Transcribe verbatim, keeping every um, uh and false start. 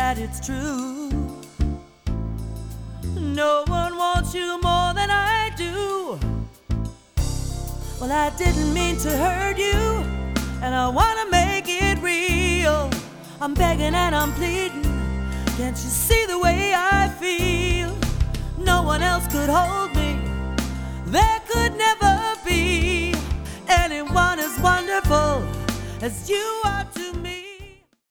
that it's true. No one wants you more than I do. Well, I didn't mean to hurt you, and I wanna make it real. I'm begging and I'm pleading. Can't you see the way I feel? No one else could hold me. There could never be anyone as wonderful as you